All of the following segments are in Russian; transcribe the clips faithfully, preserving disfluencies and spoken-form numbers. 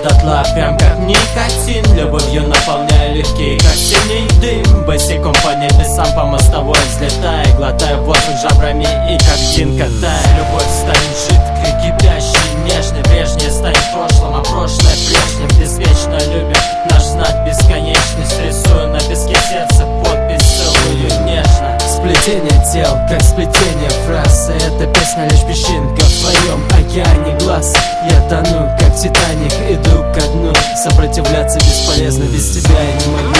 дотла, прям как никотин. Любовью наполняя легкие, как синий дым. Босиком по небесам, по мостовой взлетая, глотая воздух жабрами и как Дин катая. Любовь станет жидкой, кипящей, нежной. Прежнее станет прошлым, а прошлое прежним. Безвечно любим наш знак бесконечность. Рисую на песке сердца подпись, целую нежно. Сплетение тел, как сплетение фраз. И эта песня лишь песчинка в твоем океане глаз. Я тону, как Титаник, иду ко дну. Сопротивляться бесполезно, без тебя я не могу.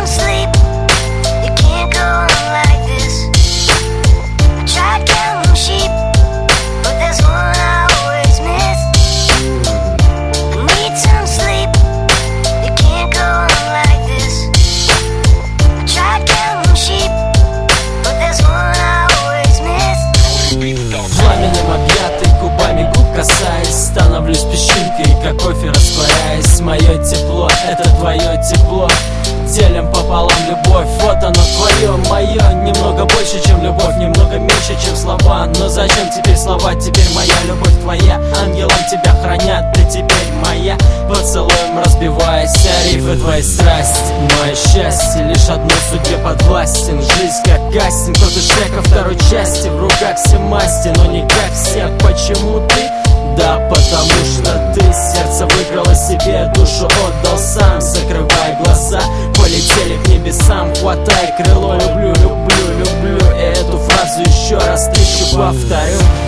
Пламенем объятый, губами губ касаясь, становлюсь песчинкой, как кофе растворяясь. Мое тепло, это твое тепло. Делим пополам любовь, вот оно твое, мое. Немного больше, чем любовь, немного меньше, чем слова. Но зачем теперь слова, теперь моя любовь твоя. Ангелом тебя хранят, ты теперь моя. Поцелуем разбиваясь, а рифы твоей страсти. Мое счастье лишь одной судьбе подвластен. Жизнь как кастинг, кот из Шрека второй части. В руках все масти, но не как все. Почему ты? Да потому что ты сердце выиграла себе, душу отдал сам. Закрывай глаза, полетели к небесам. Хватай крыло, люблю, люблю, люблю. И эту фразу еще раз тысячу повторю.